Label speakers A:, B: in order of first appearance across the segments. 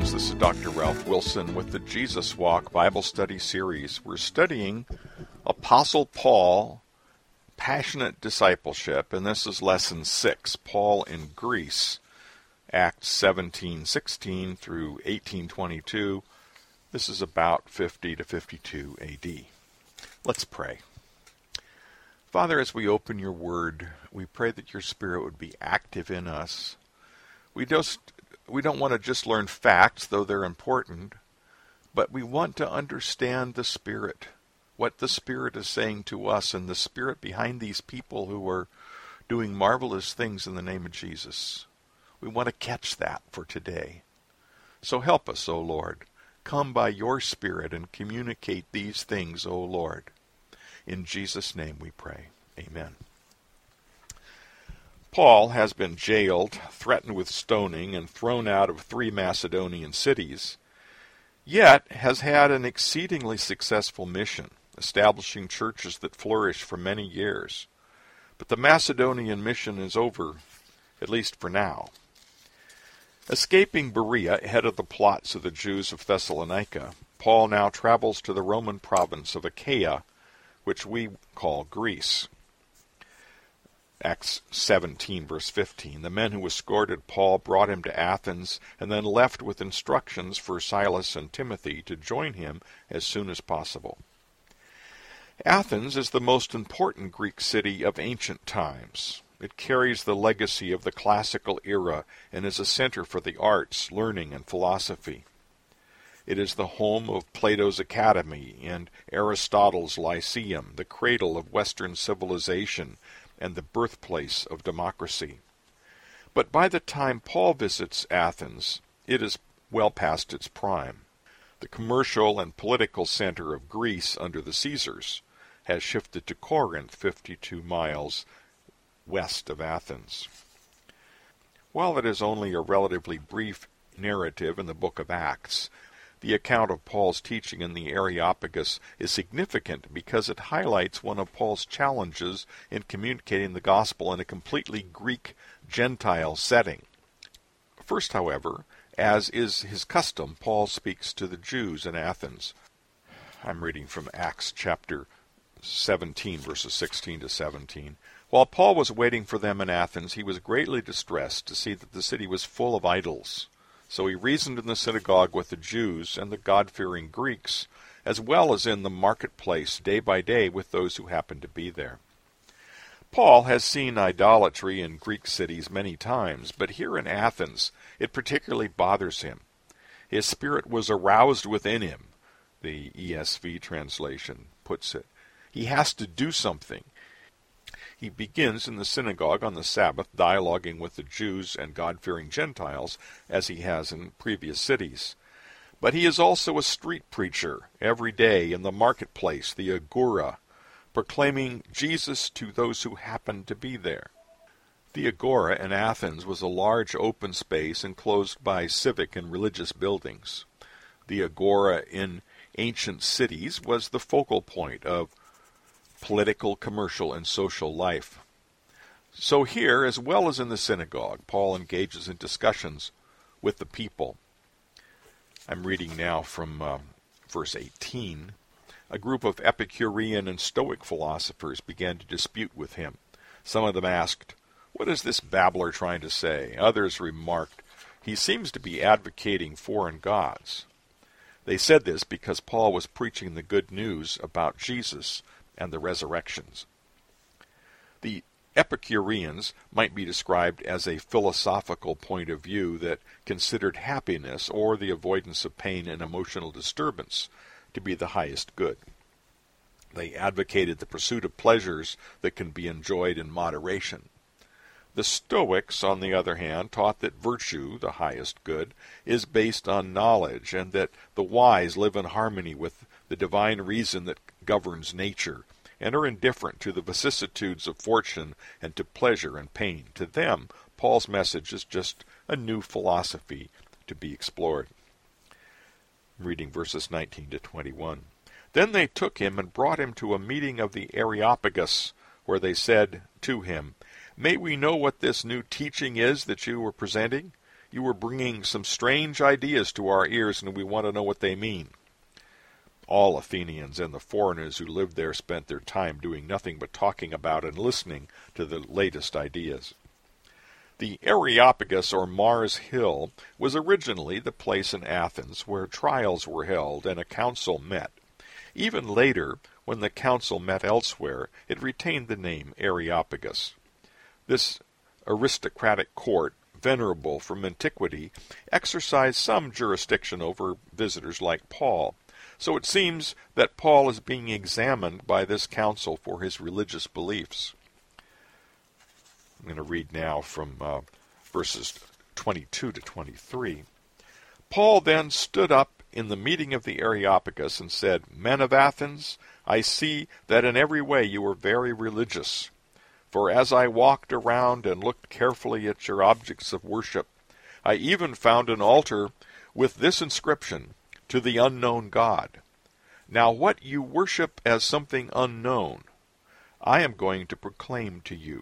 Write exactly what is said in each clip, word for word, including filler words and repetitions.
A: friends. This is Doctor Ralph Wilson with the Jesus Walk Bible Study Series. We're studying Apostle Paul, Passionate Discipleship, and this is Lesson six, Paul in Greece, Acts seventeen sixteen through eighteen twenty-two. This is about fifty to fifty-two A D. Let's pray. Father, as we open your word, we pray that your Spirit would be active in us. We just we don't want to just learn facts, though they're important, but we want to understand the Spirit, what the Spirit is saying to us, and the Spirit behind these people who are doing marvelous things in the name of Jesus. We want to catch that for today. So help us, O Lord. Come by your Spirit and communicate these things, O Lord. In Jesus' name we pray. Amen. Paul has been jailed, threatened with stoning, and thrown out of three Macedonian cities, yet has had an exceedingly successful mission, establishing churches that flourish for many years. But the Macedonian mission is over, at least for now. Escaping Berea ahead of the plots of the Jews of Thessalonica, Paul now travels to the Roman province of Achaia, which we call Greece. Acts seventeen, verse fifteen. The men who escorted Paul brought him to Athens and then left with instructions for Silas and Timothy to join him as soon as possible. Athens is the most important Greek city of ancient times. It carries the legacy of the classical era and is a center for the arts, learning, and philosophy. It is the home of Plato's Academy and Aristotle's Lyceum, the cradle of Western civilization and the birthplace of democracy. But by the time Paul visits Athens, it is well past its prime. The commercial and political center of Greece under the Caesars has shifted to Corinth, fifty-two miles west of Athens. While it is only a relatively brief narrative in the book of Acts, the account of Paul's teaching in the Areopagus is significant because it highlights one of Paul's challenges in communicating the gospel in a completely Greek Gentile setting. First, however, as is his custom, Paul speaks to the Jews in Athens. I'm reading from Acts chapter seventeen, verses sixteen to seventeen. While Paul was waiting for them in Athens, he was greatly distressed to see that the city was full of idols. So he reasoned in the synagogue with the Jews and the God-fearing Greeks, as well as in the marketplace day by day with those who happened to be there. Paul has seen idolatry in Greek cities many times, but here in Athens it particularly bothers him. His spirit was aroused within him, the E S V translation puts it. He has to do something. He begins in the synagogue on the Sabbath, dialoguing with the Jews and God-fearing Gentiles, as he has in previous cities. But he is also a street preacher, every day in the marketplace, the agora, proclaiming Jesus to those who happen to be there. The agora in Athens was a large open space enclosed by civic and religious buildings. The agora in ancient cities was the focal point of political, commercial, and social life. So here, as well as in the synagogue, Paul engages in discussions with the people. I'm reading now from uh, verse eighteen. A group of Epicurean and Stoic philosophers began to dispute with him. Some of them asked, "What is this babbler trying to say?" Others remarked, "He seems to be advocating foreign gods." They said this because Paul was preaching the good news about Jesus and the resurrections. The Epicureans might be described as a philosophical point of view that considered happiness or the avoidance of pain and emotional disturbance to be the highest good. They advocated the pursuit of pleasures that can be enjoyed in moderation. The Stoics, on the other hand, taught that virtue, the highest good, is based on knowledge, and that the wise live in harmony with the divine reason that governs nature, and are indifferent to the vicissitudes of fortune and to pleasure and pain. To them, Paul's message is just a new philosophy to be explored. I'm reading verses nineteen to twenty-one. Then they took him and brought him to a meeting of the Areopagus, where they said to him, "May we know what this new teaching is that you were presenting? You are bringing some strange ideas to our ears, and we want to know what they mean." All Athenians and the foreigners who lived there spent their time doing nothing but talking about and listening to the latest ideas. The Areopagus, or Mars Hill, was originally the place in Athens where trials were held and a council met. Even later, when the council met elsewhere, it retained the name Areopagus. This aristocratic court, venerable from antiquity, exercised some jurisdiction over visitors like Paul. So it seems that Paul is being examined by this council for his religious beliefs. I'm going to read now from uh, verses twenty-two to twenty-three. "Paul then stood up in the meeting of the Areopagus and said, 'Men of Athens, I see that in every way you are very religious. For as I walked around and looked carefully at your objects of worship, I even found an altar with this inscription, "To the unknown God." Now what you worship as something unknown, I am going to proclaim to you.'"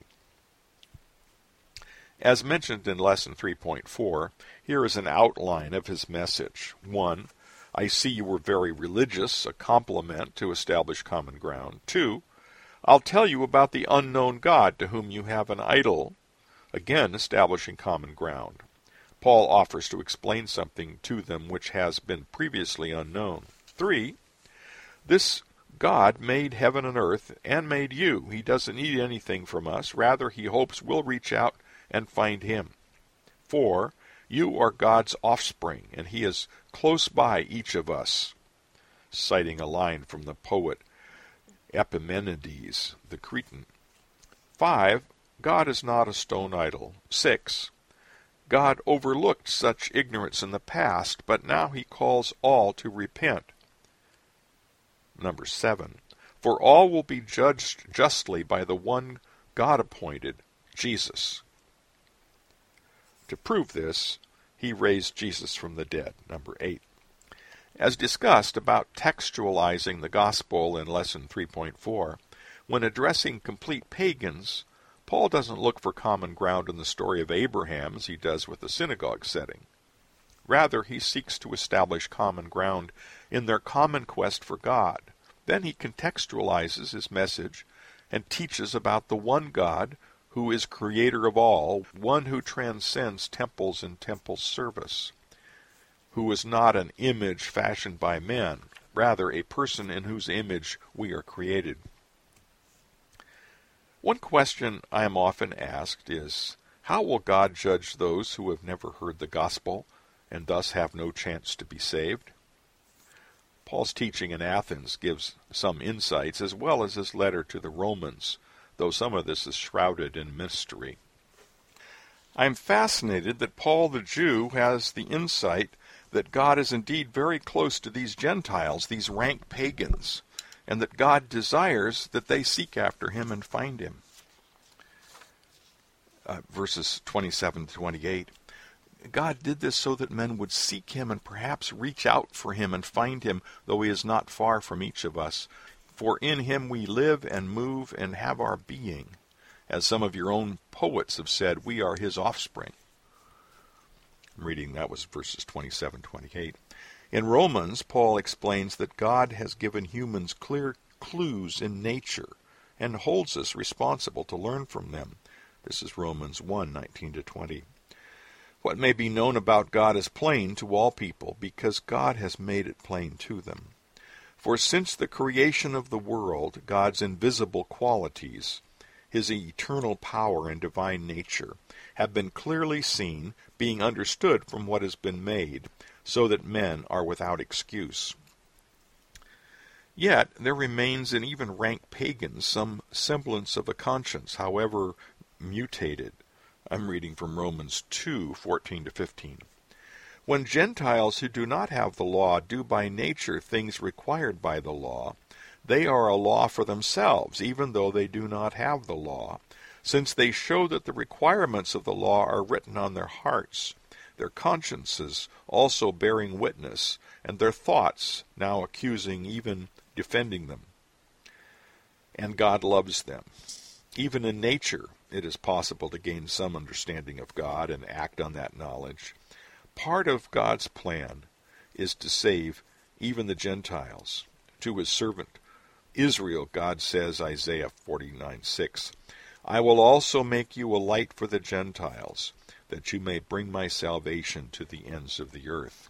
A: As mentioned in Lesson three point four, here is an outline of his message. one. I see you were very religious, a compliment to establish common ground. two. I'll tell you about the unknown God to whom you have an idol, again establishing common ground. Paul offers to explain something to them which has been previously unknown. three. This God made heaven and earth and made you. He doesn't need anything from us. Rather, he hopes we'll reach out and find him. four. You are God's offspring, and he is close by each of us, citing a line from the poet Epimenides, the Cretan. five. God is not a stone idol. six. God overlooked such ignorance in the past, but now he calls all to repent. Number seven. For all will be judged justly by the one God appointed, Jesus. To prove this, he raised Jesus from the dead. Number eight. As discussed about textualizing the gospel in Lesson three point four, when addressing complete pagans, Paul doesn't look for common ground in the story of Abraham as he does with the synagogue setting. Rather, he seeks to establish common ground in their common quest for God. Then he contextualizes his message and teaches about the one God who is creator of all, one who transcends temples and temple service, who is not an image fashioned by men, rather a person in whose image we are created. One question I am often asked is, how will God judge those who have never heard the gospel and thus have no chance to be saved? Paul's teaching in Athens gives some insights, as well as his letter to the Romans, though some of this is shrouded in mystery. I am fascinated that Paul the Jew has the insight that God is indeed very close to these Gentiles, these rank pagans, and that God desires that they seek after him and find him. Uh, verses twenty-seven to twenty-eight. God did this so that men would seek him and perhaps reach out for him and find him, though he is not far from each of us. For in him we live and move and have our being. As some of your own poets have said, we are his offspring. I'm reading, that was verses twenty-seven to twenty-eight. In Romans, Paul explains that God has given humans clear clues in nature and holds us responsible to learn from them. This is Romans one, nineteen to twenty. What may be known about God is plain to all people, because God has made it plain to them. For since the creation of the world, God's invisible qualities, his eternal power and divine nature, have been clearly seen, being understood from what has been made, so that men are without excuse. Yet there remains in even rank pagans some semblance of a conscience, however mutated. I'm reading from Romans two, fourteen to fifteen. When Gentiles who do not have the law do by nature things required by the law, they are a law for themselves, even though they do not have the law, since they show that the requirements of the law are written on their hearts, their consciences also bearing witness, and their thoughts now accusing, even defending them. And God loves them. Even in nature, it is possible to gain some understanding of God and act on that knowledge. Part of God's plan is to save even the Gentiles. To his servant Israel, God says, Isaiah forty-nine six, I will also make you a light for the Gentiles, that you may bring my salvation to the ends of the earth.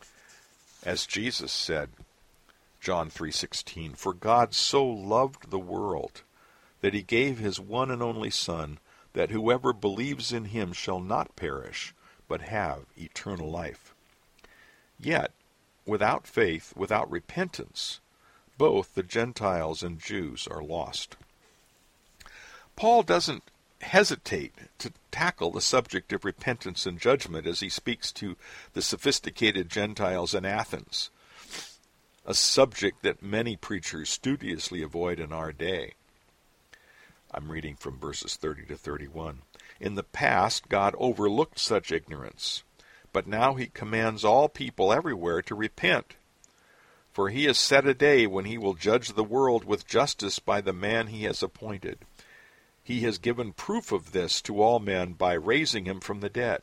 A: As Jesus said, John three sixteen, for God so loved the world that he gave his one and only Son, that whoever believes in him shall not perish, but have eternal life. Yet, without faith, without repentance, both the Gentiles and Jews are lost. Paul doesn't hesitate to tackle the subject of repentance and judgment as he speaks to the sophisticated Gentiles in Athens, a subject that many preachers studiously avoid in our day. I'm reading from verses thirty to thirty-one. In the past, God overlooked such ignorance, but now he commands all people everywhere to repent. For he has set a day when he will judge the world with justice by the man he has appointed. He has given proof of this to all men by raising him from the dead.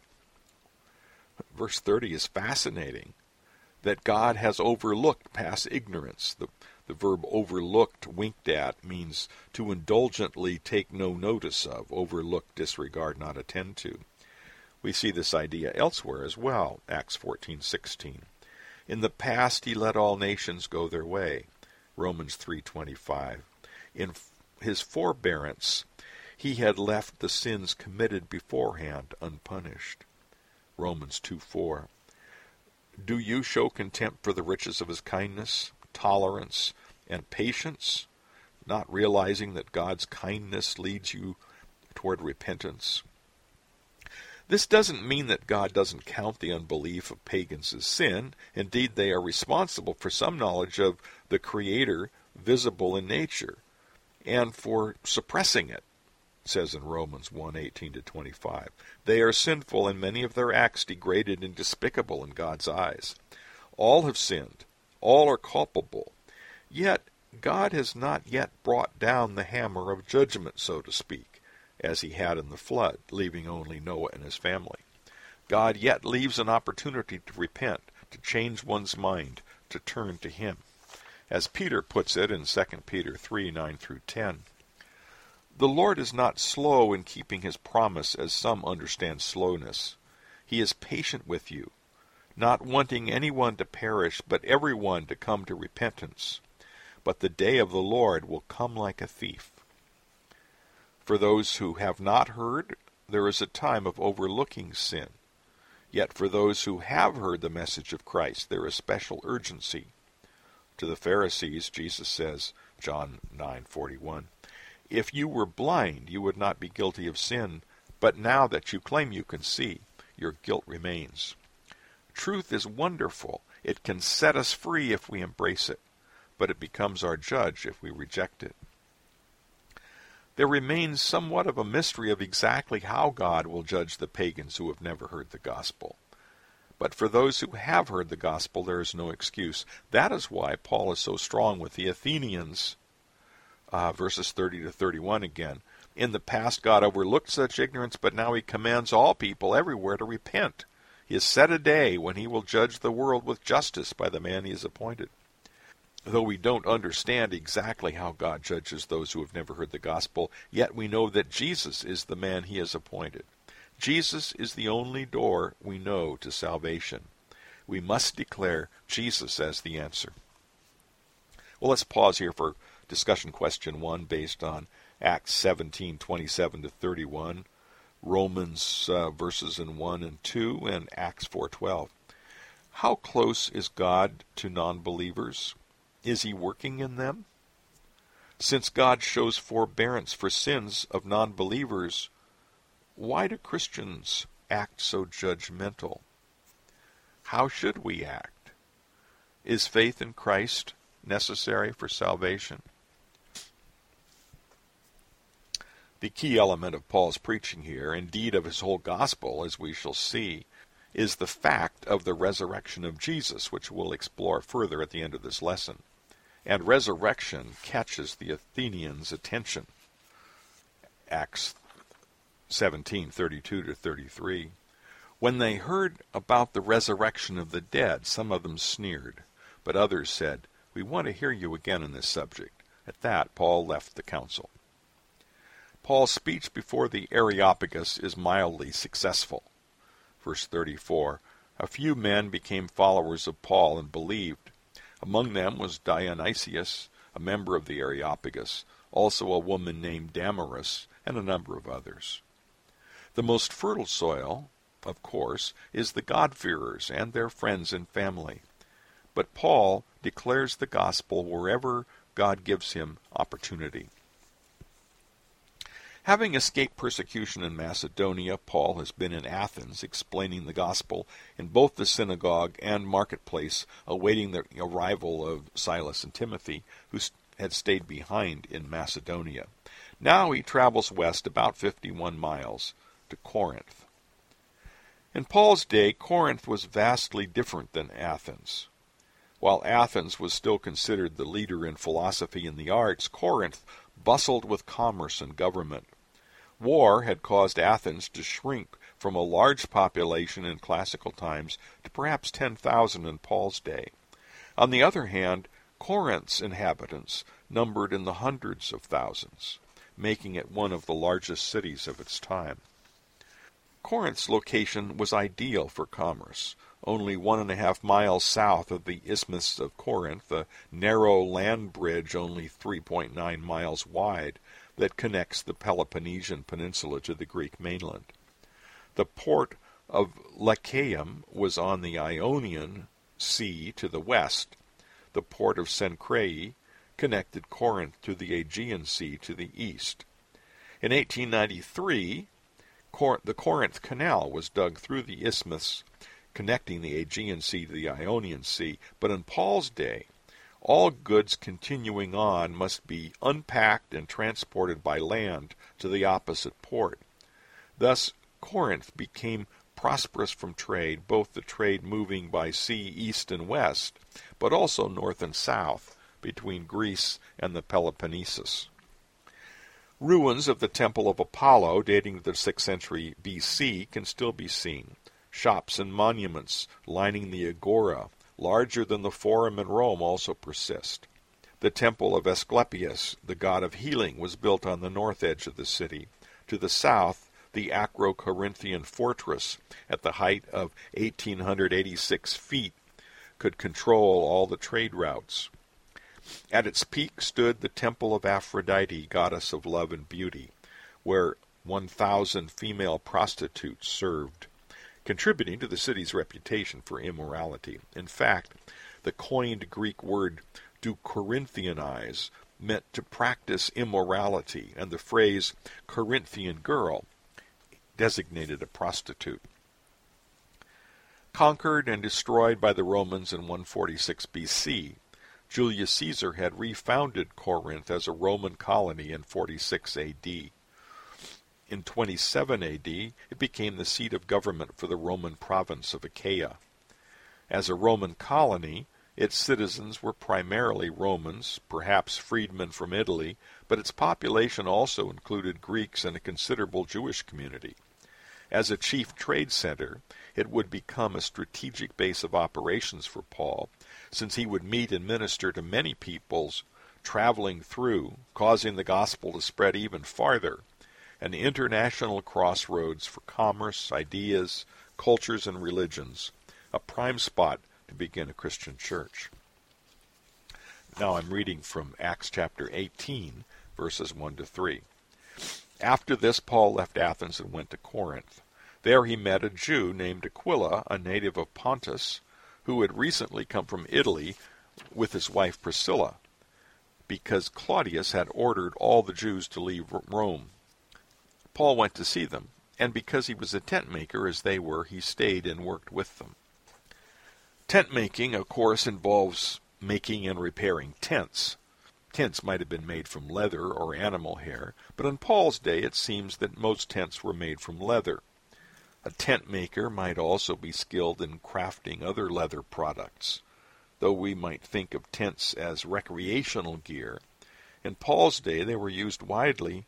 A: Verse thirty is fascinating, that God has overlooked past ignorance. The, the verb overlooked, winked at, means to indulgently take no notice of, overlook, disregard, not attend to. We see this idea elsewhere as well, Acts fourteen sixteen. In the past he let all nations go their way, Romans three twenty-five. In his forbearance he had left the sins committed beforehand unpunished, Romans two four. Do you show contempt for the riches of his kindness, tolerance, and patience, not realizing that God's kindness leads you toward repentance? This doesn't mean that God doesn't count the unbelief of pagans as sin. Indeed, they are responsible for some knowledge of the Creator visible in nature, and for suppressing it, it says in Romans one eighteen to twenty-five. They are sinful, and many of their acts degraded and despicable in God's eyes. All have sinned. All are culpable. Yet God has not yet brought down the hammer of judgment, so to speak, as he had in the flood, leaving only Noah and his family. God yet leaves an opportunity to repent, to change one's mind, to turn to him. As Peter puts it in Second Peter three nine through ten, the Lord is not slow in keeping his promise, as some understand slowness. He is patient with you, not wanting anyone to perish, but everyone to come to repentance. But the day of the Lord will come like a thief. For those who have not heard, there is a time of overlooking sin. Yet for those who have heard the message of Christ, there is special urgency. To the Pharisees, Jesus says, John nine forty-one, if you were blind, you would not be guilty of sin, but now that you claim you can see, your guilt remains. Truth is wonderful. It can set us free if we embrace it, but it becomes our judge if we reject it. There remains somewhat of a mystery of exactly how God will judge the pagans who have never heard the gospel. But for those who have heard the gospel, there is no excuse. That is why Paul is so strong with the Athenians. Uh, verses thirty to thirty-one again. In the past God overlooked such ignorance, but now he commands all people everywhere to repent. He has set a day when he will judge the world with justice by the man he has appointed. Though we don't understand exactly how God judges those who have never heard the gospel, yet we know that Jesus is the man he has appointed. Jesus is the only door we know to salvation. We must declare Jesus as the answer. Well, let's pause here for discussion question one based on Acts seventeen twenty-seven to thirty-one, Romans uh, verses in one and two, and Acts four twelve. How close is God to non-believers? Is he working in them? Since God shows forbearance for sins of non-believers, why do Christians act so judgmental? How should we act? Is faith in Christ necessary for salvation? The key element of Paul's preaching here, indeed of his whole gospel, as we shall see, is the fact of the resurrection of Jesus, which we'll explore further at the end of this lesson. And resurrection catches the Athenians' attention. Acts seventeen, thirty-two to thirty-three. When they heard about the resurrection of the dead, some of them sneered, but others said, "We want to hear you again on this subject." At that, Paul left the council. Paul's speech before the Areopagus is mildly successful. Verse thirty-four, a few men became followers of Paul and believed. Among them was Dionysius, a member of the Areopagus, also a woman named Damaris, and a number of others. The most fertile soil, of course, is the God-fearers and their friends and family. But Paul declares the gospel wherever God gives him opportunity. Having escaped persecution in Macedonia, Paul has been in Athens explaining the gospel in both the synagogue and marketplace, awaiting the arrival of Silas and Timothy, who had stayed behind in Macedonia. Now he travels west about fifty-one miles to Corinth. In Paul's day, Corinth was vastly different than Athens. While Athens was still considered the leader in philosophy and the arts, Corinth bustled with commerce and government. War had caused Athens to shrink from a large population in classical times to perhaps ten thousand in Paul's day. On the other hand, Corinth's inhabitants numbered in the hundreds of thousands, making it one of the largest cities of its time. Corinth's location was ideal for commerce. Only one and a half miles south of the Isthmus of Corinth, a narrow land bridge only three point nine miles wide that connects the Peloponnesian Peninsula to the Greek mainland. The port of Lachaeum was on the Ionian Sea to the west. The port of Cenchreae connected Corinth to the Aegean Sea to the east. In eighteen ninety-three, Cor- the Corinth Canal was dug through the isthmus, connecting the Aegean Sea to the Ionian Sea. But in Paul's day, all goods continuing on must be unpacked and transported by land to the opposite port. Thus, Corinth became prosperous from trade, both the trade moving by sea east and west, but also north and south between Greece and the Peloponnesus. Ruins of the Temple of Apollo, dating to the sixth century B C, can still be seen. Shops and monuments lining the Agora, larger than the Forum in Rome, also persist. The temple of Asclepius, the god of healing, was built on the north edge of the city. To the south, the Acro-Corinthian fortress, at the height of one thousand eight hundred eighty-six feet, could control all the trade routes. At its peak stood the temple of Aphrodite, goddess of love and beauty, where one thousand female prostitutes served, contributing to the city's reputation for immorality. In fact, the coined Greek word to Corinthianize meant to practice immorality, and the phrase Corinthian girl designated a prostitute. Conquered and destroyed by the Romans in one forty-six B C, Julius Caesar had refounded Corinth as a Roman colony in forty-six A D. In twenty-seven A D, it became the seat of government for the Roman province of Achaia. As a Roman colony, its citizens were primarily Romans, perhaps freedmen from Italy, but its population also included Greeks and a considerable Jewish community. As a chief trade center, it would become a strategic base of operations for Paul, since he would meet and minister to many peoples traveling through, causing the gospel to spread even farther, an international crossroads for commerce, ideas, cultures, and religions, a prime spot to begin a Christian church. Now I'm reading from Acts chapter eighteen, verses one to three. After this, Paul left Athens and went to Corinth. There he met a Jew named Aquila, a native of Pontus, who had recently come from Italy with his wife Priscilla, because Claudius had ordered all the Jews to leave Rome. Paul went to see them, and because he was a tent maker as they were, he stayed and worked with them. Tent making, of course, involves making and repairing tents. Tents might have been made from leather or animal hair, but in Paul's day it seems that most tents were made from leather. A tent maker might also be skilled in crafting other leather products. Though we might think of tents as recreational gear, in Paul's day they were used widely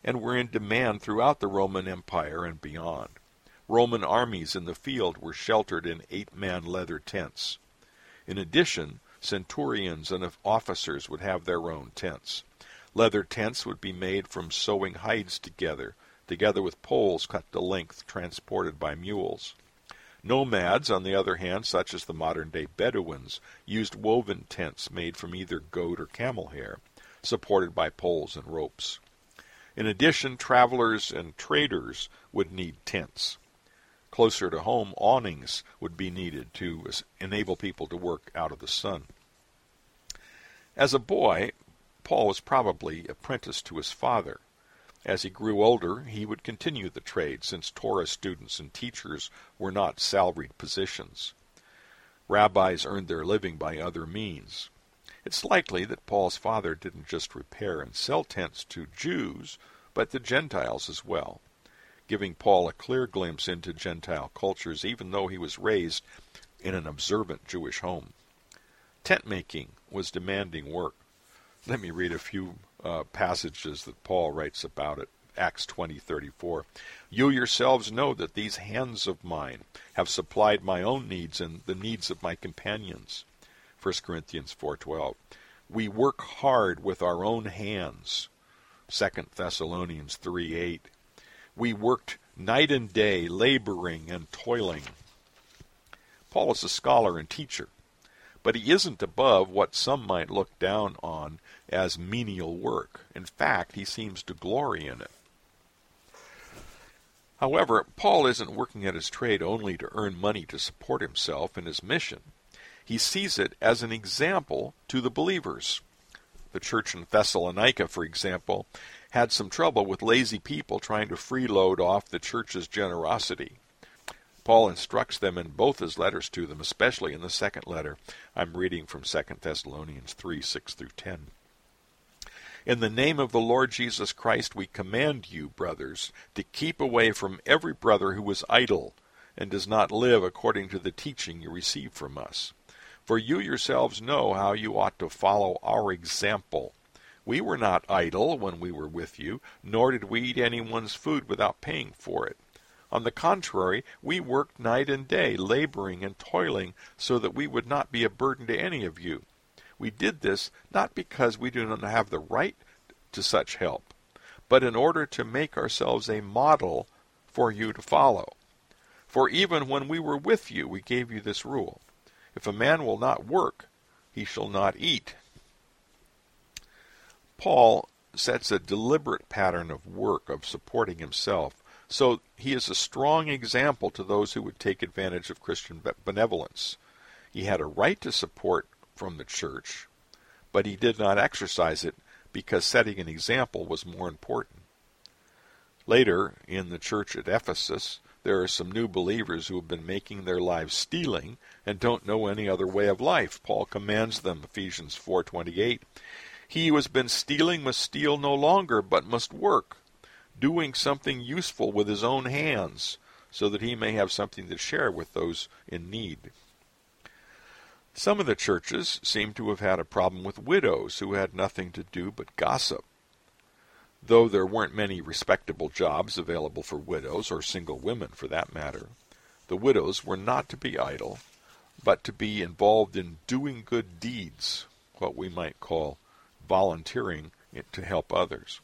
A: and were in demand throughout the Roman Empire and beyond. Roman armies in the field were sheltered in eight-man leather tents. In addition, centurions and officers would have their own tents. Leather tents would be made from sewing hides together, together with poles cut to length, transported by mules. Nomads, on the other hand, such as the modern-day Bedouins, used woven tents made from either goat or camel hair, supported by poles and ropes. In addition, travelers and traders would need tents. Closer to home, awnings would be needed to enable people to work out of the sun. As a boy, Paul was probably apprenticed to his father. As he grew older, he would continue the trade, since Torah students and teachers were not salaried positions. Rabbis earned their living by other means. It's likely that Paul's father didn't just repair and sell tents to Jews, but to Gentiles as well, giving Paul a clear glimpse into Gentile cultures, even though he was raised in an observant Jewish home. Tent-making was demanding work. Let me read a few uh, passages that Paul writes about it. Acts twenty thirty-four. You yourselves know that these hands of mine have supplied my own needs and the needs of my companions. First Corinthians four twelve. We work hard with our own hands. Second Thessalonians three eight. We worked night and day, laboring and toiling. Paul is a scholar and teacher, but he isn't above what some might look down on as menial work. In fact, he seems to glory in it. However, Paul isn't working at his trade only to earn money to support himself and his mission. He sees it as an example to the believers. The church in Thessalonica, for example, had some trouble with lazy people trying to freeload off the church's generosity. Paul instructs them in both his letters to them, especially in the second letter. I'm reading from Second Thessalonians three six through ten. In the name of the Lord Jesus Christ we command you, brothers, to keep away from every brother who is idle and does not live according to the teaching you receive from us. For you yourselves know how you ought to follow our example. We were not idle when we were with you, nor did we eat anyone's food without paying for it. On the contrary, we worked night and day, laboring and toiling, so that we would not be a burden to any of you. We did this not because we do not have the right to such help, but in order to make ourselves a model for you to follow. For even when we were with you, we gave you this rule: if a man will not work, he shall not eat. Paul sets a deliberate pattern of work, of supporting himself, so he is a strong example to those who would take advantage of Christian benevolence. He had a right to support from the church, but he did not exercise it because setting an example was more important. Later, in the church at Ephesus, there are some new believers who have been making their lives stealing and don't know any other way of life. Paul commands them, Ephesians four twenty-eight, he who has been stealing must steal no longer, but must work, doing something useful with his own hands, so that he may have something to share with those in need. Some of the churches seem to have had a problem with widows who had nothing to do but gossip. Though there weren't many respectable jobs available for widows, or single women for that matter, the widows were not to be idle, but to be involved in doing good deeds, what we might call volunteering to help others.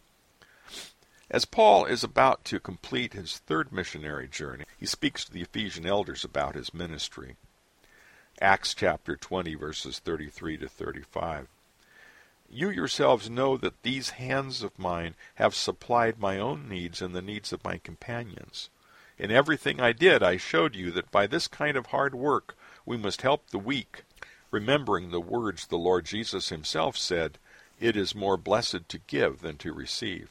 A: As Paul is about to complete his third missionary journey, he speaks to the Ephesian elders about his ministry. Acts chapter twenty, verses thirty-three to thirty-five. You yourselves know that these hands of mine have supplied my own needs and the needs of my companions. In everything I did, I showed you that by this kind of hard work we must help the weak, remembering the words the Lord Jesus himself said, it is more blessed to give than to receive.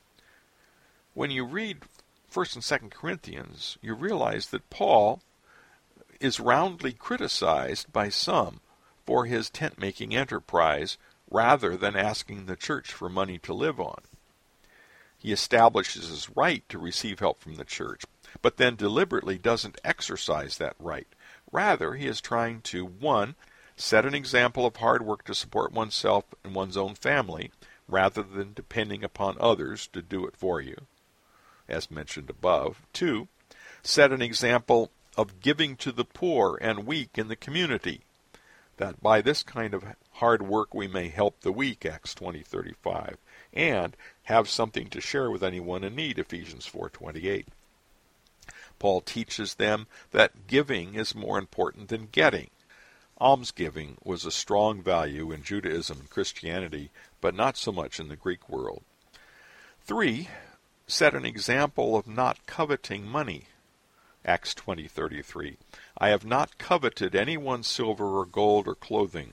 A: When you read First and Second Corinthians, you realize that Paul is roundly criticized by some for his tent-making enterprise rather than asking the church for money to live on. He establishes his right to receive help from the church, but then deliberately doesn't exercise that right. Rather, he is trying to, one, set an example of hard work to support oneself and one's own family, rather than depending upon others to do it for you, as mentioned above. Two, set an example of giving to the poor and weak in the community, that by this kind of hard work we may help the weak, Acts twenty thirty-five, and have something to share with anyone in need, Ephesians four twenty-eight. Paul teaches them that giving is more important than getting. Almsgiving was a strong value in Judaism and Christianity, but not so much in the Greek world. Three, set an example of not coveting money. Acts twenty thirty-three. I have not coveted anyone's silver or gold or clothing,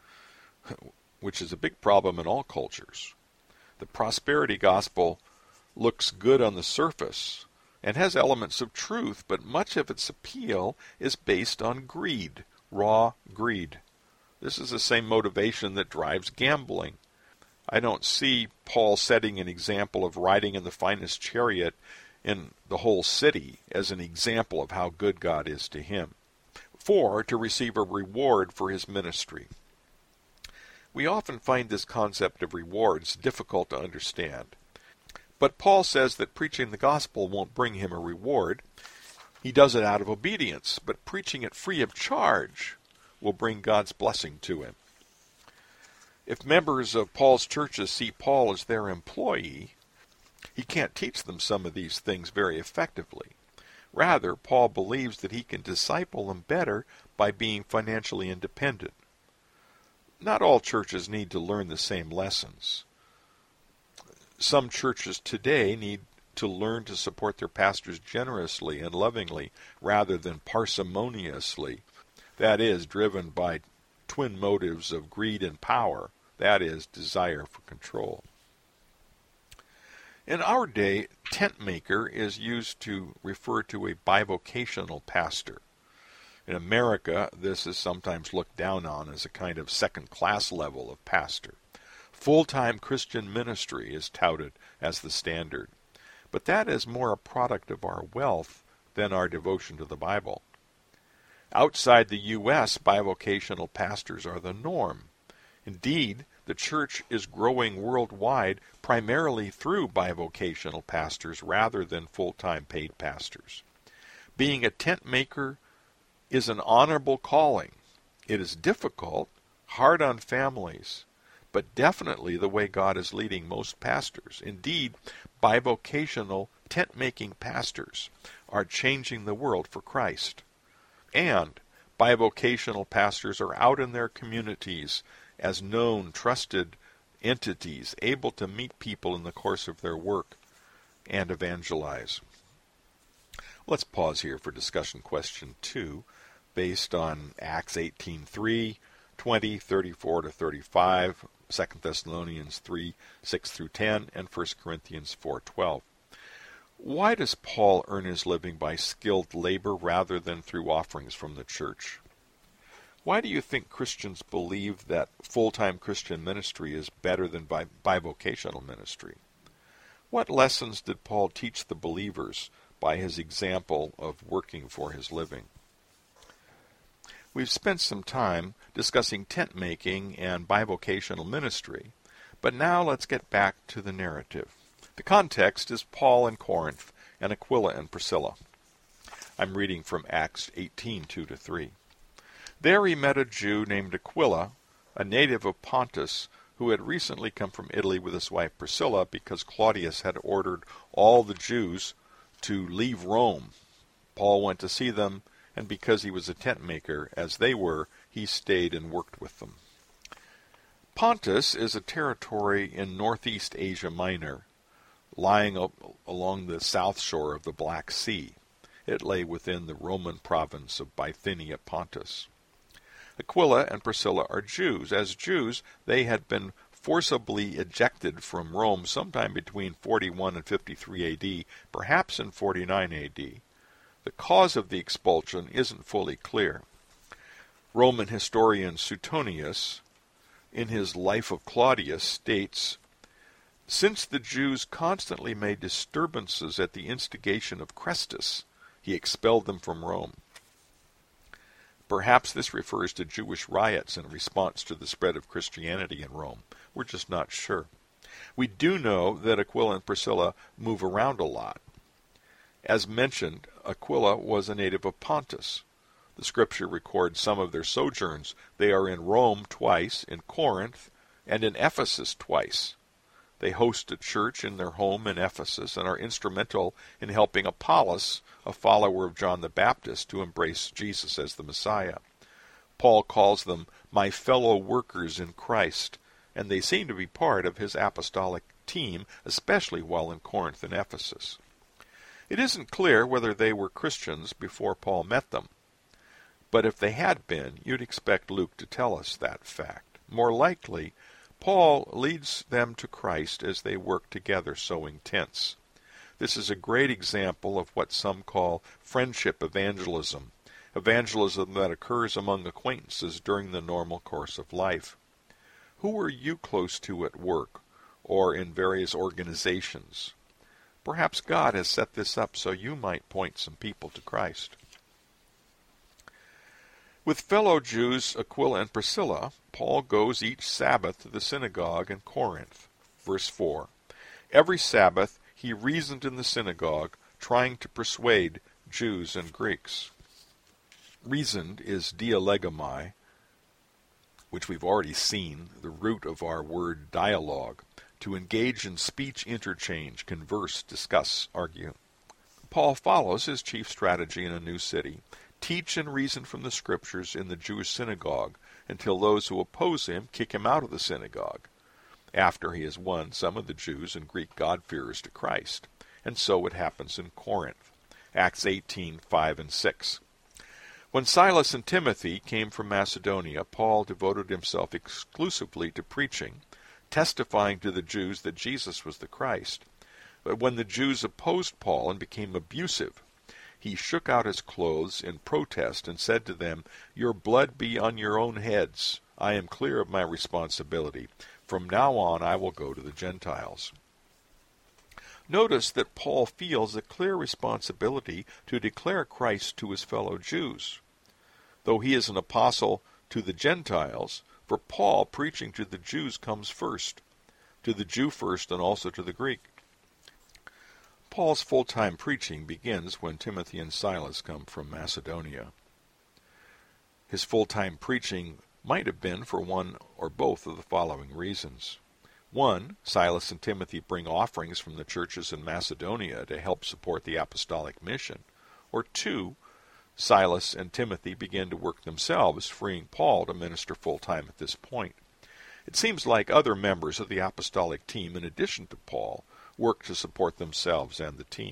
A: which is a big problem in all cultures. The prosperity gospel looks good on the surface and has elements of truth, but much of its appeal is based on greed, raw greed. This is the same motivation that drives gambling. I don't see Paul setting an example of riding in the finest chariot in the whole city as an example of how good God is to him. Four, to receive a reward for his ministry. We often find this concept of rewards difficult to understand. But Paul says that preaching the gospel won't bring him a reward. He does it out of obedience, but preaching it free of charge will bring God's blessing to him. If members of Paul's churches see Paul as their employee, he can't teach them some of these things very effectively. Rather, Paul believes that he can disciple them better by being financially independent. Not all churches need to learn the same lessons. Some churches today need to learn to support their pastors generously and lovingly rather than parsimoniously, that is, driven by twin motives of greed and power, that is, desire for control. In our day, tent maker is used to refer to a bivocational pastor. In America, this is sometimes looked down on as a kind of second-class level of pastor. Full-time Christian ministry is touted as the standard, but that is more a product of our wealth than our devotion to the Bible. Outside the U S, bivocational pastors are the norm. Indeed, the church is growing worldwide primarily through bivocational pastors rather than full-time paid pastors. Being a tent maker is an honorable calling. It is difficult, hard on families, but definitely the way God is leading most pastors. Indeed, bivocational tent-making pastors are changing the world for Christ. And bivocational pastors are out in their communities as known, trusted entities, able to meet people in the course of their work and evangelize. Let's pause here for discussion question two, based on Acts eighteen three, twenty, thirty-four to thirty-five, Second Thessalonians three, six through ten, and First Corinthians four twelve. Why does Paul earn his living by skilled labor rather than through offerings from the church? Why do you think Christians believe that full-time Christian ministry is better than bi- bivocational ministry? What lessons did Paul teach the believers by his example of working for his living? We've spent some time discussing tent making and bivocational ministry, but now let's get back to the narrative. The context is Paul in Corinth and Aquila and Priscilla. I'm reading from Acts eighteen, two to three. There he met a Jew named Aquila, a native of Pontus, who had recently come from Italy with his wife Priscilla because Claudius had ordered all the Jews to leave Rome. Paul went to see them, and because he was a tent maker, as they were, he stayed and worked with them. Pontus is a territory in northeast Asia Minor, lying up along the south shore of the Black Sea. It lay within the Roman province of Bithynia Pontus. Aquila and Priscilla are Jews. As Jews, they had been forcibly ejected from Rome sometime between forty-one and fifty-three A D, perhaps in forty-nine A D. The cause of the expulsion isn't fully clear. Roman historian Suetonius, in his Life of Claudius, states, "Since the Jews constantly made disturbances at the instigation of Chrestus, he expelled them from Rome." Perhaps this refers to Jewish riots in response to the spread of Christianity in Rome. We're just not sure. We do know that Aquila and Priscilla move around a lot. As mentioned, Aquila was a native of Pontus. The Scripture records some of their sojourns. They are in Rome twice, in Corinth, and in Ephesus twice. They host a church in their home in Ephesus and are instrumental in helping Apollos, a follower of John the Baptist, to embrace Jesus as the Messiah. Paul calls them my fellow workers in Christ, and they seem to be part of his apostolic team, especially while in Corinth and Ephesus. It isn't clear whether they were Christians before Paul met them, but if they had been, you'd expect Luke to tell us that fact. More likely, Paul leads them to Christ as they work together sewing tents. This is a great example of what some call friendship evangelism, evangelism that occurs among acquaintances during the normal course of life. Who are you close to at work or in various organizations? Perhaps God has set this up so you might point some people to Christ. With fellow Jews Aquila and Priscilla, Paul goes each Sabbath to the synagogue in Corinth. Verse four. Every Sabbath he reasoned in the synagogue, trying to persuade Jews and Greeks. Reasoned is dialegomai, which we've already seen, the root of our word dialogue, to engage in speech interchange, converse, discuss, argue. Paul follows his chief strategy in a new city: teach and reason from the Scriptures in the Jewish synagogue until those who oppose him kick him out of the synagogue, after he has won some of the Jews and Greek God-fearers to Christ. And so it happens in Corinth. Acts eighteen, five and six. When Silas and Timothy came from Macedonia, Paul devoted himself exclusively to preaching, testifying to the Jews that Jesus was the Christ. But when the Jews opposed Paul and became abusive, he shook out his clothes in protest and said to them, "Your blood be on your own heads. I am clear of my responsibility. From now on I will go to the Gentiles." Notice that Paul feels a clear responsibility to declare Christ to his fellow Jews. Though he is an apostle to the Gentiles, for Paul, preaching to the Jews comes first, to the Jew first and also to the Greek. Paul's full-time preaching begins when Timothy and Silas come from Macedonia. His full-time preaching might have been for one or both of the following reasons. One, Silas and Timothy bring offerings from the churches in Macedonia to help support the apostolic mission. Or two, Silas and Timothy begin to work themselves, freeing Paul to minister full-time at this point. It seems like other members of the apostolic team, in addition to Paul, work to support themselves and the team.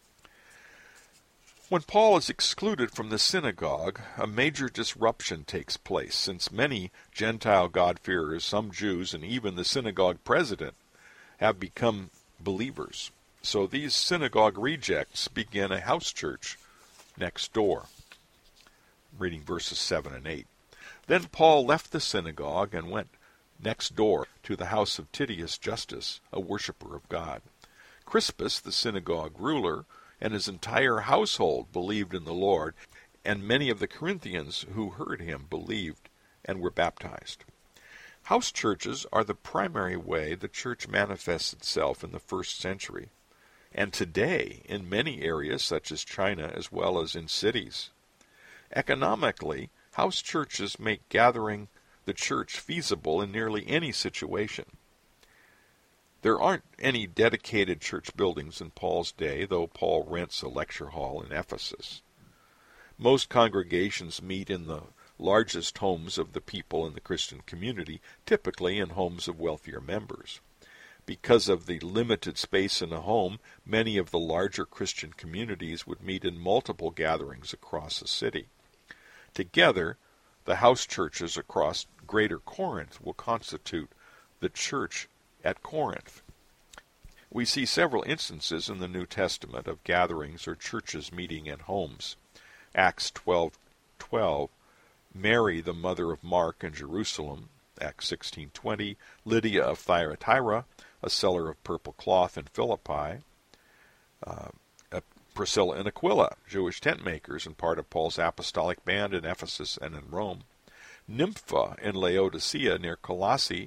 A: When Paul is excluded from the synagogue, a major disruption takes place, since many Gentile God-fearers, some Jews, and even the synagogue president have become believers. So these synagogue rejects begin a house church next door. Reading verses seven and eight. Then Paul left the synagogue and went next door to the house of Titius Justus, a worshipper of God. Crispus, the synagogue ruler, and his entire household believed in the Lord, and many of the Corinthians who heard him believed and were baptized. House churches are the primary way the church manifests itself in the first century, and today in many areas such as China as well as in cities. Economically, house churches make gathering the church feasible in nearly any situation. There aren't any dedicated church buildings in Paul's day, though Paul rents a lecture hall in Ephesus. Most congregations meet in the largest homes of the people in the Christian community, typically in homes of wealthier members. Because of the limited space in a home, many of the larger Christian communities would meet in multiple gatherings across a city. Together, the house churches across Greater Corinth will constitute the church at Corinth. We see several instances in the New Testament of gatherings or churches meeting in homes. Acts twelve twelve, Mary, the mother of Mark in Jerusalem. Acts sixteen twenty, Lydia of Thyatira, a seller of purple cloth in Philippi. Uh, Priscilla and Aquila, Jewish tent makers and part of Paul's apostolic band in Ephesus and in Rome. Nympha in Laodicea near Colossae,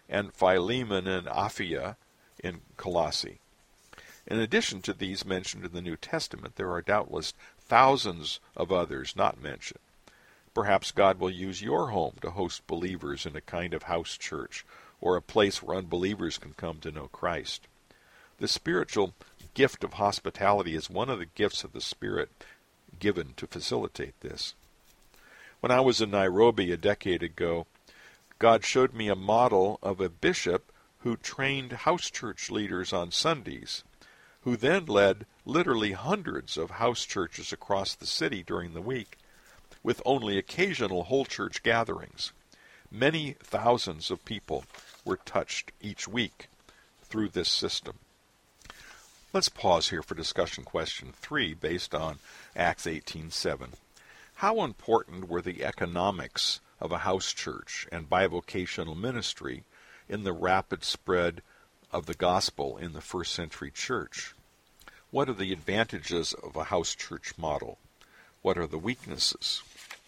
A: and Philemon and Apphia in Colossae. In addition to these mentioned in the New Testament, there are doubtless thousands of others not mentioned. Perhaps God will use your home to host believers in a kind of house church, or a place where unbelievers can come to know Christ. The spiritual gift of hospitality is one of the gifts of the Spirit given to facilitate this. When I was in Nairobi a decade ago, God showed me a model of a bishop who trained house church leaders on Sundays, who then led literally hundreds of house churches across the city during the week, with only occasional whole church gatherings. Many thousands of people were touched each week through this system. Let's pause here for discussion question three based on Acts eighteen seven. How important were the economics of a house church and bivocational ministry in the rapid spread of the gospel in the first century church? What are the advantages of a house church model? What are the weaknesses?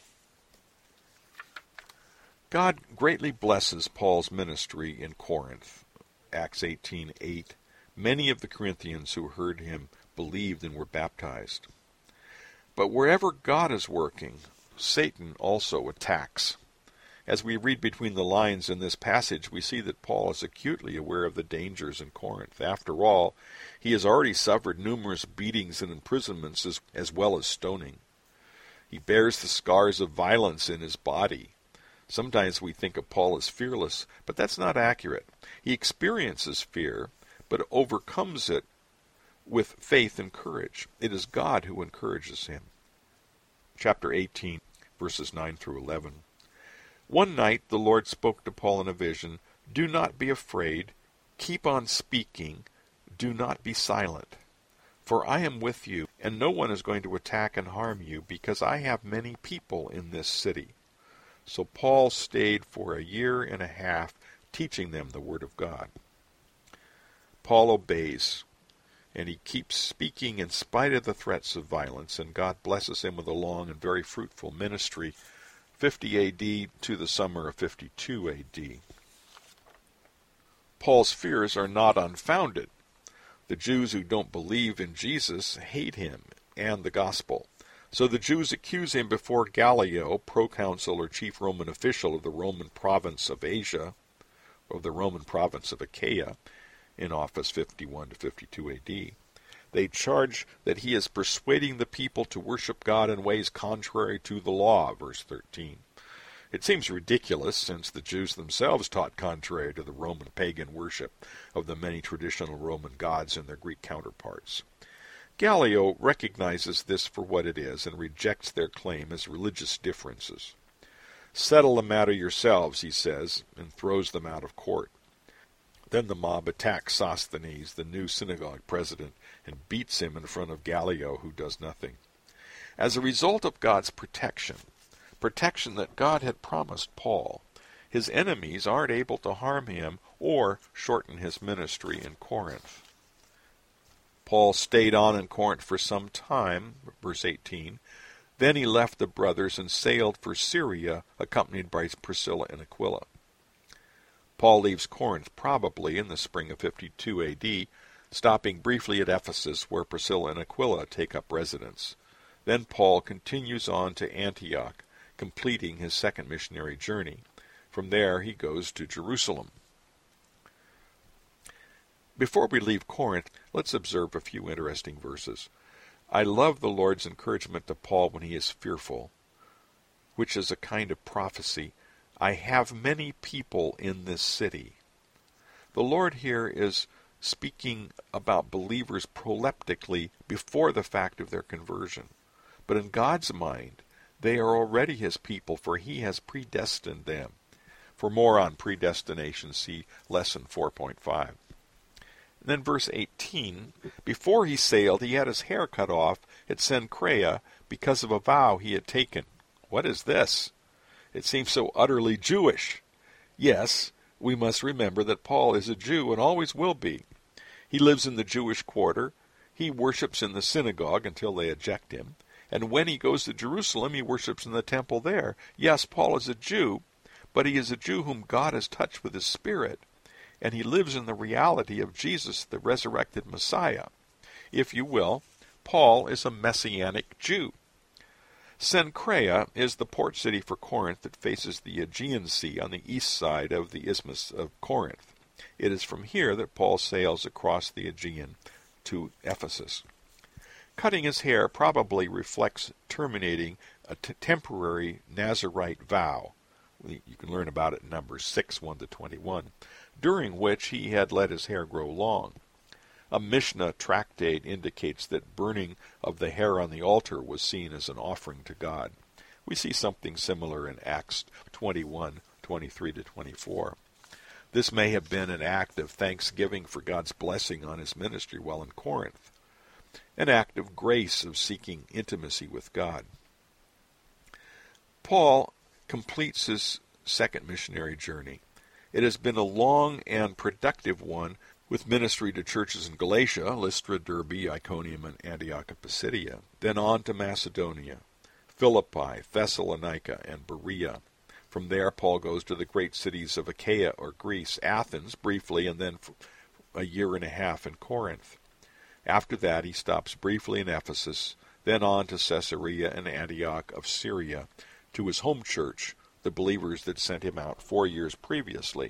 A: God greatly blesses Paul's ministry in Corinth. Acts eighteen eight. Many of the Corinthians who heard him believed and were baptized. But wherever God is working, Satan also attacks. As we read between the lines in this passage, we see that Paul is acutely aware of the dangers in Corinth. After all, he has already suffered numerous beatings and imprisonments as, as well as stoning. He bears the scars of violence in his body. Sometimes we think of Paul as fearless, but that's not accurate. He experiences fear, but overcomes it with faith and courage. It is God who encourages him. Chapter eighteen, verses nine through eleven. One night the Lord spoke to Paul in a vision, "Do not be afraid, keep on speaking, do not be silent. For I am with you, and no one is going to attack and harm you, because I have many people in this city." So Paul stayed for a year and a half, teaching them the word of God. Paul obeys, and he keeps speaking in spite of the threats of violence, and God blesses him with a long and very fruitful ministry, fifty A D to the summer of fifty-two A D. Paul's fears are not unfounded. The Jews who don't believe in Jesus hate him and the gospel. So the Jews accuse him before Gallio, proconsul or chief Roman official of the Roman province of Asia, or the Roman province of Achaia, in office fifty-one to fifty-two A D. They charge that he is persuading the people to worship God in ways contrary to the law, verse thirteen. It seems ridiculous, since the Jews themselves taught contrary to the Roman pagan worship of the many traditional Roman gods and their Greek counterparts. Gallio recognizes this for what it is and rejects their claim as religious differences. "Settle the matter yourselves," he says, and throws them out of court. Then the mob attacks Sosthenes, the new synagogue president, and beats him in front of Gallio, who does nothing. As a result of God's protection, protection that God had promised Paul, his enemies aren't able to harm him or shorten his ministry in Corinth. Paul stayed on in Corinth for some time, verse eighteen. Then he left the brothers and sailed for Syria, accompanied by Priscilla and Aquila. Paul leaves Corinth probably in the spring of fifty-two A D, stopping briefly at Ephesus, where Priscilla and Aquila take up residence. Then Paul continues on to Antioch, completing his second missionary journey. From there he goes to Jerusalem. Before we leave Corinth, let's observe a few interesting verses. I love the Lord's encouragement to Paul when he is fearful, which is a kind of prophecy. I have many people in this city. The Lord here is speaking about believers proleptically before the fact of their conversion. But in God's mind, they are already his people, for he has predestined them. For more on predestination, see lesson four point five. And then verse eighteen, before he sailed, he had his hair cut off at Cenchrea because of a vow he had taken. What is this? It seems so utterly Jewish. Yes, we must remember that Paul is a Jew and always will be. He lives in the Jewish quarter. He worships in the synagogue until they eject him. And when he goes to Jerusalem, he worships in the temple there. Yes, Paul is a Jew, but he is a Jew whom God has touched with his Spirit, and he lives in the reality of Jesus, the resurrected Messiah. If you will, Paul is a Messianic Jew. Cenchrea is the port city for Corinth that faces the Aegean Sea on the east side of the Isthmus of Corinth. It is from here that Paul sails across the Aegean to Ephesus. Cutting his hair probably reflects terminating a t- temporary Nazirite vow. You can learn about it in Numbers six, one to twenty-one, during which he had let his hair grow long. A Mishnah tractate indicates that burning of the hair on the altar was seen as an offering to God. We see something similar in Acts twenty-one, twenty-three to twenty-four. This may have been an act of thanksgiving for God's blessing on his ministry while in Corinth, an act of grace of seeking intimacy with God. Paul completes his second missionary journey. It has been a long and productive one, with ministry to churches in Galatia, Lystra, Derbe, Iconium, and Antioch of Pisidia, then on to Macedonia, Philippi, Thessalonica, and Berea. From there, Paul goes to the great cities of Achaia or Greece, Athens briefly, and then a year and a half in Corinth. After that, he stops briefly in Ephesus, then on to Caesarea and Antioch of Syria, to his home church, the believers that sent him out four years previously.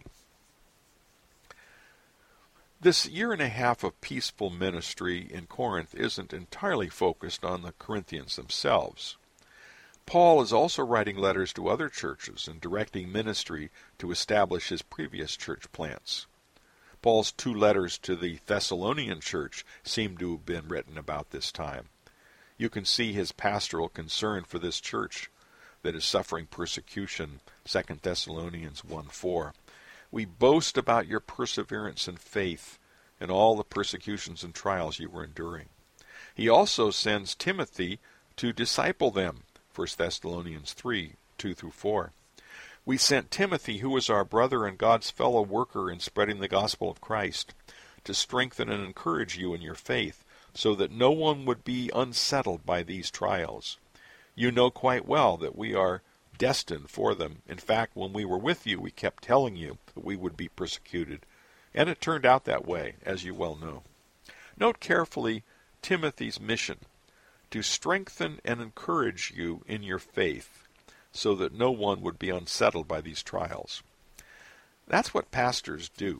A: This year and a half of peaceful ministry in Corinth isn't entirely focused on the Corinthians themselves. Paul is also writing letters to other churches and directing ministry to establish his previous church plants. Paul's two letters to the Thessalonian church seem to have been written about this time. You can see his pastoral concern for this church that is suffering persecution, Second Thessalonians one four. We boast about your perseverance and faith and all the persecutions and trials you were enduring. He also sends Timothy to disciple them, First Thessalonians three, two through four. We sent Timothy, who is our brother and God's fellow worker in spreading the gospel of Christ, to strengthen and encourage you in your faith, so that no one would be unsettled by these trials. You know quite well that we are destined for them. In fact, when we were with you, we kept telling you that we would be persecuted, and it turned out that way, as you well know. Note carefully Timothy's mission, to strengthen and encourage you in your faith, so that no one would be unsettled by these trials. That's what pastors do.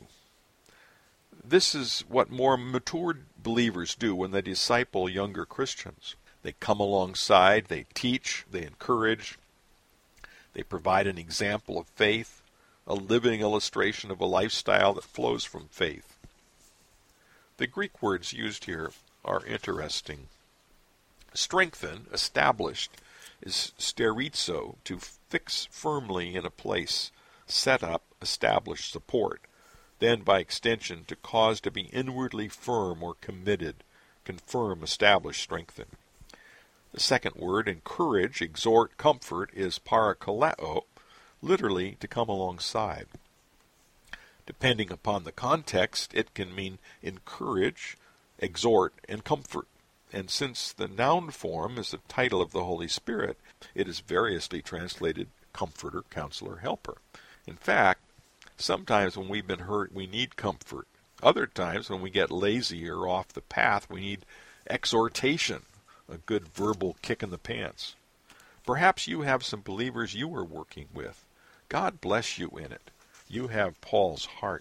A: This is what more mature believers do when they disciple younger Christians. They come alongside, they teach, they encourage, they provide an example of faith, a living illustration of a lifestyle that flows from faith. The Greek words used here are interesting. Strengthen, established, is sterizo, to fix firmly in a place, set up, establish, support. Then, by extension, to cause to be inwardly firm or committed, confirm, establish, strengthen. The second word, encourage, exhort, comfort, is parakaleo, literally to come alongside. Depending upon the context, it can mean encourage, exhort, and comfort. And since the noun form is the title of the Holy Spirit, it is variously translated comforter, counselor, helper. In fact, sometimes when we've been hurt, we need comfort. Other times, when we get lazy or off the path, we need exhortation, a good verbal kick in the pants. Perhaps you have some believers you are working with. God bless you in it. You have Paul's heart.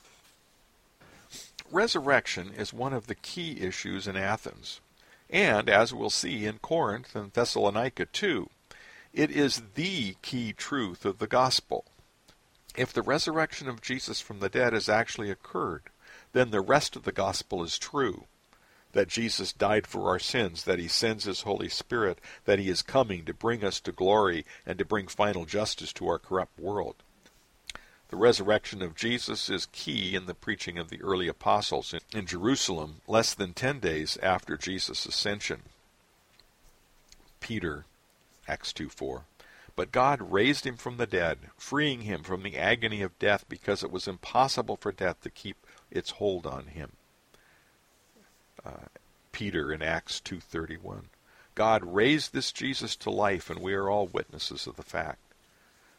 A: Resurrection is one of the key issues in Athens, and as we'll see in Corinth and Thessalonica too, it is the key truth of the gospel. If the resurrection of Jesus from the dead has actually occurred, then the rest of the gospel is true. That Jesus died for our sins, that he sends his Holy Spirit, that he is coming to bring us to glory and to bring final justice to our corrupt world. The resurrection of Jesus is key in the preaching of the early apostles in Jerusalem less than ten days after Jesus' ascension. Peter, Acts two four. But God raised him from the dead, freeing him from the agony of death because it was impossible for death to keep its hold on him. Uh, Peter in Acts two thirty-one. God raised this Jesus to life, and we are all witnesses of the fact.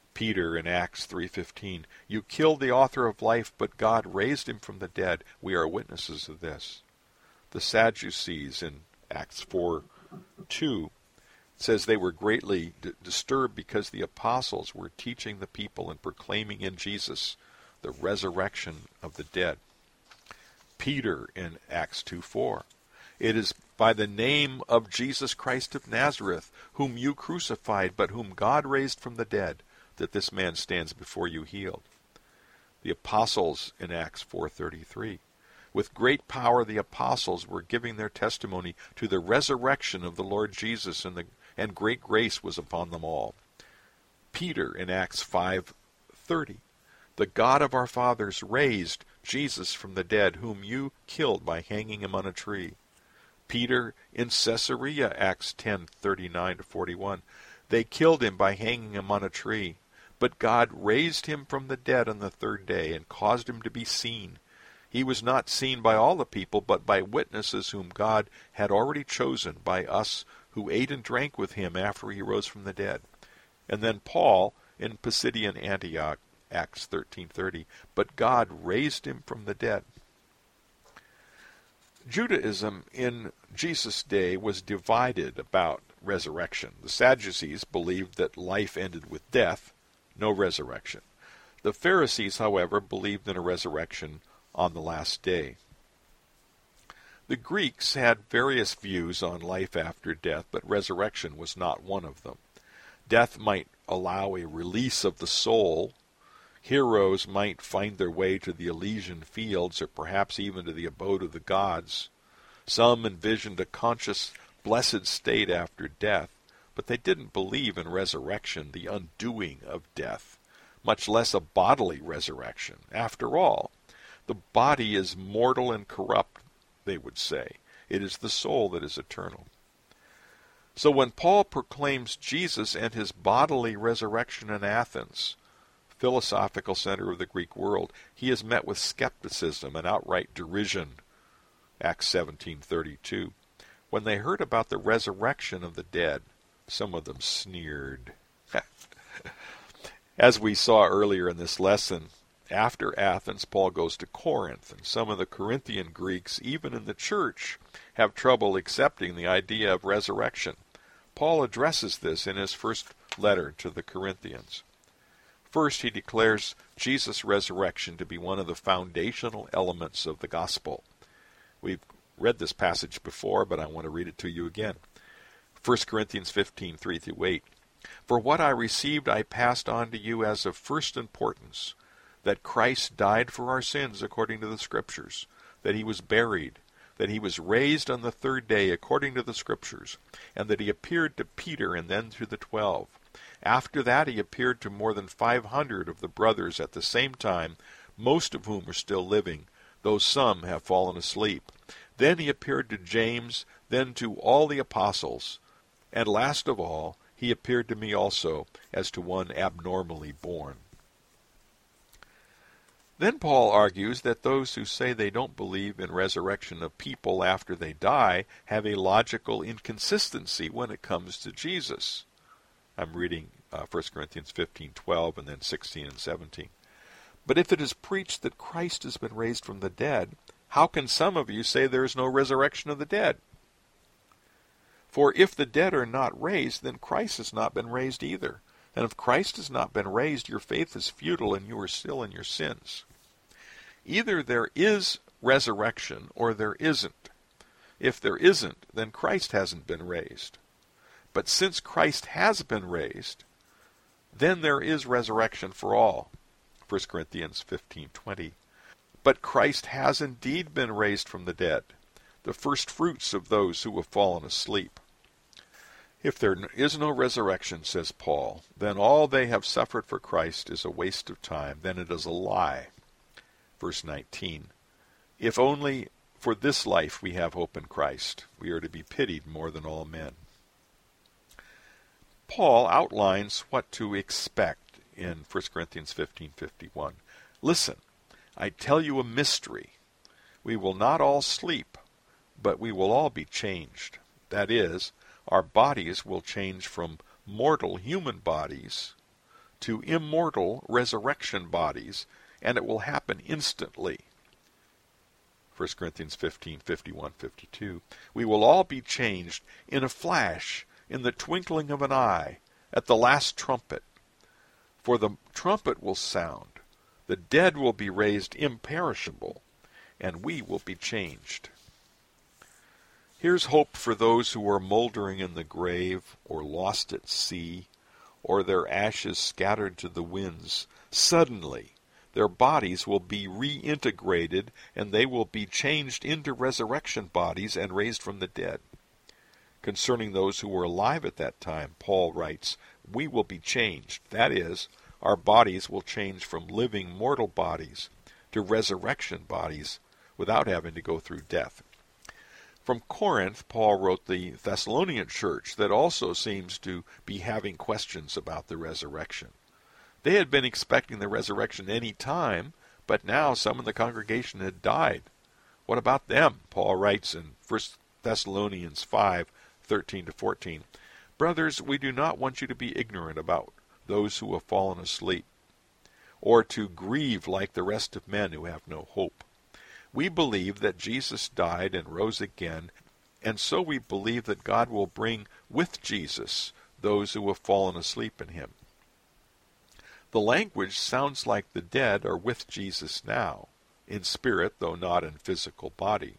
A: Peter in Acts three fifteen, you killed the author of life, but God raised him from the dead. We are witnesses of this. The Sadducees in Acts four two says they were greatly d- disturbed because the apostles were teaching the people and proclaiming in Jesus the resurrection of the dead. Peter in Acts two four, it is by the name of Jesus Christ of Nazareth, whom you crucified, but whom God raised from the dead, that this man stands before you healed. The apostles in Acts four thirty-three, with great power the apostles were giving their testimony to the resurrection of the Lord Jesus, and, the, and great grace was upon them all. Peter in Acts five thirty, the God of our fathers raised Jesus from the dead, whom you killed by hanging him on a tree. Peter in Caesarea, Acts ten thirty-nine to forty-one, they killed him by hanging him on a tree, but God raised him from the dead on the third day and caused him to be seen. He was not seen by all the people, but by witnesses whom God had already chosen, by us who ate and drank with him after he rose from the dead. And then Paul in Pisidian Antioch, Acts thirteen thirty, but God raised him from the dead. Judaism in Jesus' day was divided about resurrection. The Sadducees believed that life ended with death, no resurrection. The Pharisees, however, believed in a resurrection on the last day. The Greeks had various views on life after death, but resurrection was not one of them. Death might allow a release of the soul. Heroes might find their way to the Elysian fields, or perhaps even to the abode of the gods. Some envisioned a conscious, blessed state after death, but they didn't believe in resurrection, the undoing of death, much less a bodily resurrection. After all, the body is mortal and corrupt, they would say. It is the soul that is eternal. So when Paul proclaims Jesus and his bodily resurrection in Athens, philosophical center of the Greek world, he is met with skepticism and outright derision. Acts seventeen thirty-two. When they heard about the resurrection of the dead, some of them sneered. As we saw earlier in this lesson, after Athens, Paul goes to Corinth, and some of the Corinthian Greeks, even in the church, have trouble accepting the idea of resurrection. Paul addresses this in his first letter to the Corinthians. First, he declares Jesus' resurrection to be one of the foundational elements of the gospel. We've read this passage before, but I want to read it to you again. First Corinthians fifteen, three through eight. For what I received I passed on to you as of first importance, that Christ died for our sins according to the Scriptures, that he was buried, that he was raised on the third day according to the Scriptures, and that he appeared to Peter and then to the twelve. After that he appeared to more than five hundred of the brothers at the same time, most of whom are still living, though some have fallen asleep. Then he appeared to James, then to all the apostles, and last of all he appeared to me also, as to one abnormally born. Then Paul argues that those who say they don't believe in resurrection of people after they die have a logical inconsistency when it comes to Jesus. I'm reading uh, First Corinthians fifteen twelve and then sixteen and seventeen. But if it is preached that Christ has been raised from the dead, how can some of you say there is no resurrection of the dead? For if the dead are not raised, then Christ has not been raised either. And if Christ has not been raised, your faith is futile and you are still in your sins. Either there is resurrection or there isn't. If there isn't, then Christ hasn't been raised. But since Christ has been raised, then there is resurrection for all. First Corinthians fifteen twenty. But Christ has indeed been raised from the dead, the first fruits of those who have fallen asleep. If there is no resurrection, says Paul, then all they have suffered for Christ is a waste of time, then it is a lie. Verse nineteen. If only for this life we have hope in Christ, we are to be pitied more than all men. Paul outlines what to expect in First Corinthians fifteen fifty-one. Listen, I tell you a mystery. We will not all sleep, but we will all be changed. That is, our bodies will change from mortal human bodies to immortal resurrection bodies, and it will happen instantly. First Corinthians fifteen, fifty-one, fifty-two. We will all be changed in a flash, in the twinkling of an eye, at the last trumpet. For the trumpet will sound, the dead will be raised imperishable, and we will be changed. Here's hope for those who are moldering in the grave, or lost at sea, or their ashes scattered to the winds. Suddenly, their bodies will be reintegrated, and they will be changed into resurrection bodies and raised from the dead. Concerning those who were alive at that time, Paul writes, we will be changed. That is, our bodies will change from living mortal bodies to resurrection bodies without having to go through death. From Corinth, Paul wrote the Thessalonian church that also seems to be having questions about the resurrection. They had been expecting the resurrection any time, but now some in the congregation had died. What about them? Paul writes in First Thessalonians five, thirteen to fourteen. Brothers, we do not want you to be ignorant about those who have fallen asleep, or to grieve like the rest of men who have no hope. We believe that Jesus died and rose again, and so we believe that God will bring with Jesus those who have fallen asleep in him. The language sounds like the dead are with Jesus now, in spirit, though not in physical body.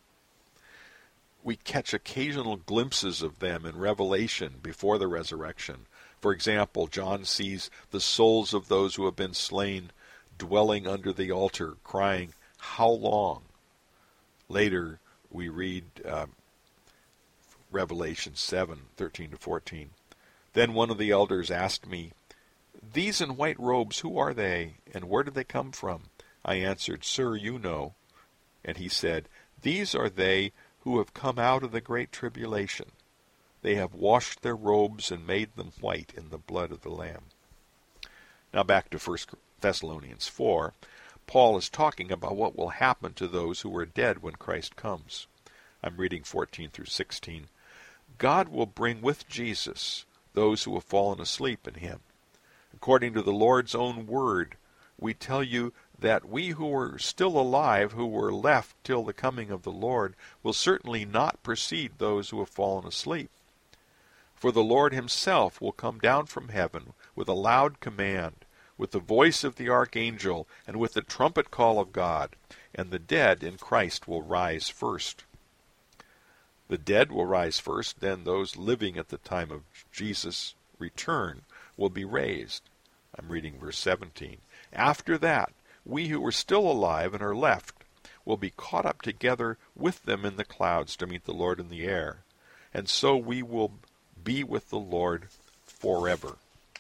A: We catch occasional glimpses of them in Revelation before the resurrection. For example, John sees the souls of those who have been slain dwelling under the altar, crying, "How long?" Later, we read uh, Revelation seven, thirteen to fourteen. Then one of the elders asked me, "These in white robes, who are they, and where did they come from?" I answered, "Sir, you know." And he said, "These are they who have come out of the great tribulation. They have washed their robes and made them white in the blood of the Lamb." Now back to First Thessalonians four. Paul is talking about what will happen to those who are dead when Christ comes. I'm reading fourteen through sixteen. God will bring with Jesus those who have fallen asleep in him. According to the Lord's own word, we tell you that we who are still alive, who were left till the coming of the Lord, will certainly not precede those who have fallen asleep. For the Lord himself will come down from heaven with a loud command, with the voice of the archangel, and with the trumpet call of God, and the dead in Christ will rise first. The dead will rise first, then those living at the time of Jesus' return will be raised. I'm reading verse seventeen. After that, we who are still alive and are left will be caught up together with them in the clouds to meet the Lord in the air, and so we will be with the Lord forever.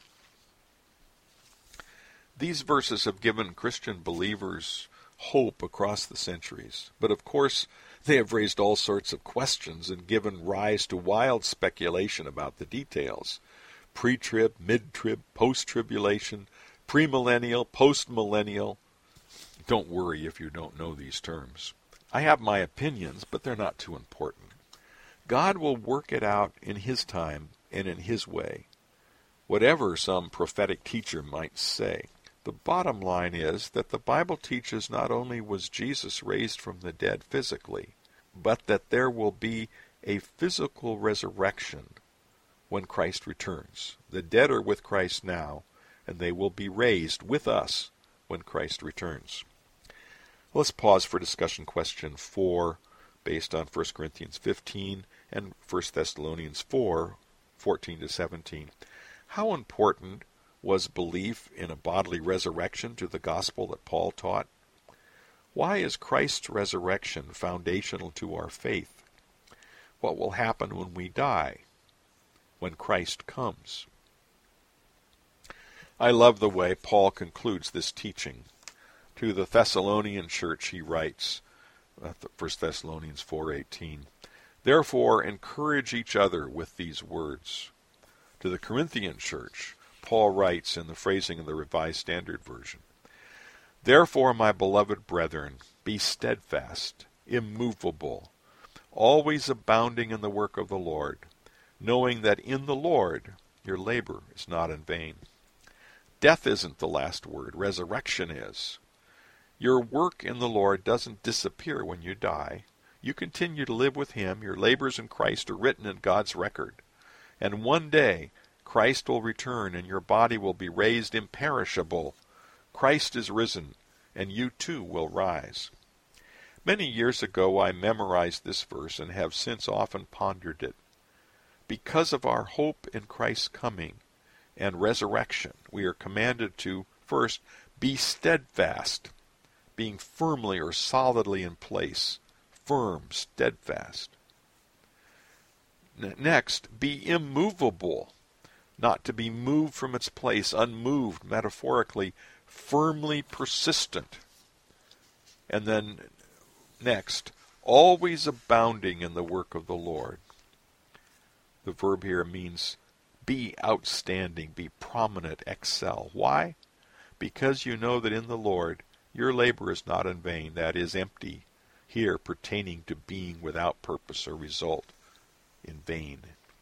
A: These verses have given Christian believers hope across the centuries, but of course they have raised all sorts of questions and given rise to wild speculation about the details. Pre-trib, mid-trib, post-tribulation, premillennial, post-millennial. Don't worry if you don't know these terms. I have my opinions, but they're not too important. God will work it out in his time and in his way, whatever some prophetic teacher might say. The bottom line is that the Bible teaches not only was Jesus raised from the dead physically, but that there will be a physical resurrection when Christ returns. The dead are with Christ now, and they will be raised with us when Christ returns. Let's pause for discussion question four, based on First Corinthians fifteen and First Thessalonians four, fourteen to seventeen. How important was belief in a bodily resurrection to the gospel that Paul taught? Why is Christ's resurrection foundational to our faith? What will happen when we die, when Christ comes? I love the way Paul concludes this teaching. To the Thessalonian church he writes, First Thessalonians four eighteen, "Therefore encourage each other with these words." To the Corinthian church, Paul writes in the phrasing of the Revised Standard Version, "Therefore, my beloved brethren, be steadfast, immovable, always abounding in the work of the Lord, knowing that in the Lord your labor is not in vain." Death isn't the last word. Resurrection is. Your work in the Lord doesn't disappear when you die. You continue to live with Him. Your labors in Christ are written in God's record. And one day, Christ will return and your body will be raised imperishable. Christ is risen, and you too will rise. Many years ago I memorized this verse and have since often pondered it. Because of our hope in Christ's coming and resurrection, we are commanded to, first, be steadfast, being firmly or solidly in place, firm, steadfast. Next, be immovable, not to be moved from its place, unmoved, metaphorically, firmly persistent. And then, next, always abounding in the work of the Lord. The verb here means be outstanding, be prominent, excel. Why? Because you know that in the Lord your labor is not in vain, that is empty, here pertaining to being without purpose or result, in vain.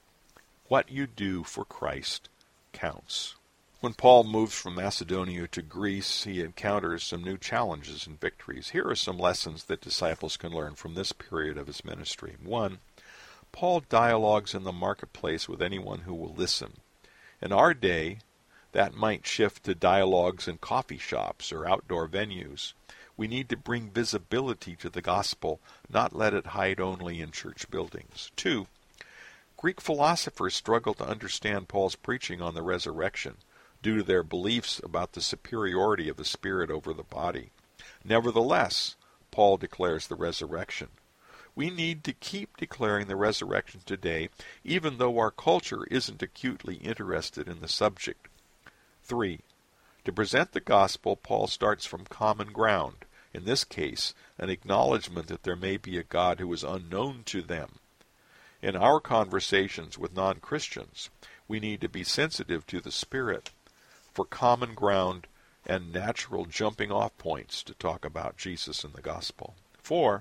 A: What you do for Christ counts. When Paul moves from Macedonia to Greece, he encounters some new challenges and victories. Here are some lessons that disciples can learn from this period of his ministry. One, Paul dialogues in the marketplace with anyone who will listen. In our day, that might shift to dialogues in coffee shops or outdoor venues. We need to bring visibility to the gospel, not let it hide only in church buildings. Two, Greek philosophers struggled to understand Paul's preaching on the resurrection due to their beliefs about the superiority of the spirit over the body. Nevertheless, Paul declares the resurrection. We need to keep declaring the resurrection today, even though our culture isn't acutely interested in the subject. Three, to present the gospel, Paul starts from common ground, in this case, an acknowledgement that there may be a God who is unknown to them. In our conversations with non-Christians, we need to be sensitive to the Spirit for common ground and natural jumping-off points to talk about Jesus and the gospel. Four,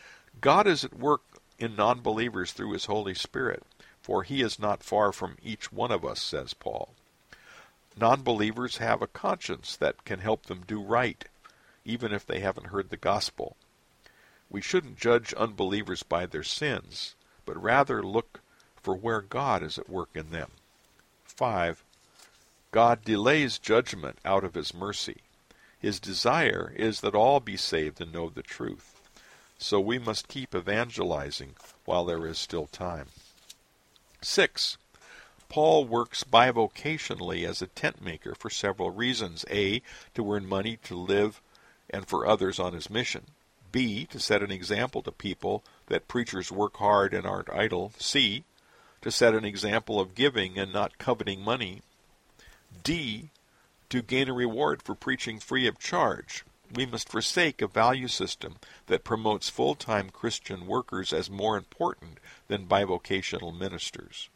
A: God is at work in non-believers through His Holy Spirit, for He is not far from each one of us, says Paul. Non-believers have a conscience that can help them do right, even if they haven't heard the gospel. We shouldn't judge unbelievers by their sins, but rather look for where God is at work in them. Five, God delays judgment out of His mercy. His desire is that all be saved and know the truth. So we must keep evangelizing while there is still time. Six, Paul works bivocationally as a tent maker for several reasons. A, to earn money to live and for others on his mission. B, to set an example to people that preachers work hard and aren't idle. C, to set an example of giving and not coveting money. D, to gain a reward for preaching free of charge. We must forsake a value system that promotes full-time Christian workers as more important than bivocational ministers.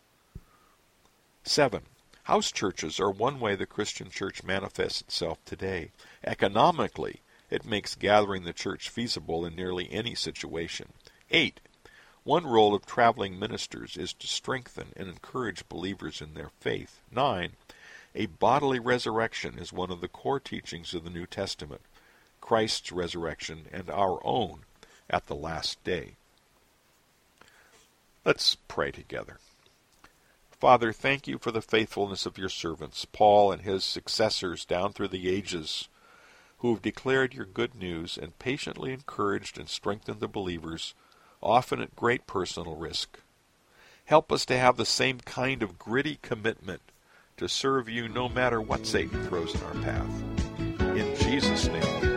A: Seven, house churches are one way the Christian church manifests itself today. Economically, it makes gathering the church feasible in nearly any situation. Eight, one role of traveling ministers is to strengthen and encourage believers in their faith. Nine, a bodily resurrection is one of the core teachings of the New Testament, Christ's resurrection and our own at the last day. Let's pray together. Father, thank you for the faithfulness of your servants, Paul and his successors down through the ages, who have declared your good news and patiently encouraged and strengthened the believers, often at great personal risk. Help us to have the same kind of gritty commitment to serve you no matter what Satan throws in our path. In Jesus' name.